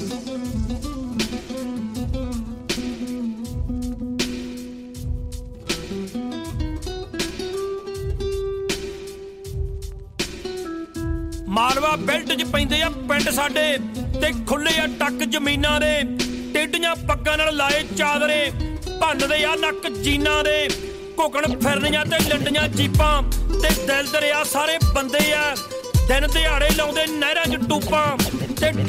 Malwa belt 'ਚ ਪੈਂਦੇ ਆ ਪਿੰਡ ਸਾਡੇ ਤੇ ਖੁੱਲੇ ਆ ਟੱਕ ਜ਼ਮੀਨਾਂ ਦੇ ਟੇਢੀਆਂ ਪੱਗਾਂ ਨਾਲ ਲਾਏ ਚਾਦਰੇ ਭੰਨਦੇ ਆ ਨੱਕ ਜੀਨਾਂ ਦੇ ਘੁਕਣ ਫਿਰਨੀਆਂ ਤੇ ਲੰਡੀਆਂ ਜੀਪਾਂ ਤੇ ਦਿਲ ਦਰਿਆ ਸਾਰੇ ਬੰਦੇ ਆ ਦਿਨ ਦਿਹਾੜੇ ਲਾਉਂਦੇ ਨਹਿਰਾਂ 'ਚ ਟੂਪਾਂ ਤੇ